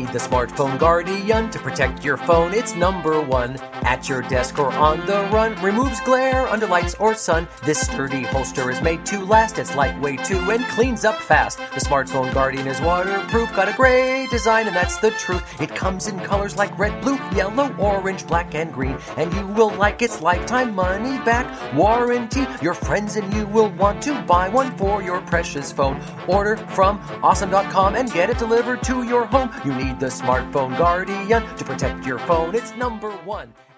need the Smartphone Guardian to protect your phone. It's number one. At your desk or on the run, removes glare under lights or sun. This sturdy holster is made to last. It's lightweight too and cleans up fast. The Smartphone Guardian is waterproof, got a great design, and that's the truth. It comes in colors like red, blue, yellow, orange, black, and green, and you will like its lifetime money back warranty. Your friends and you will want to buy one for your precious phone. Order from awesome.com and get it delivered to your home. You need the Smartphone Guardian to protect your phone. It's number one.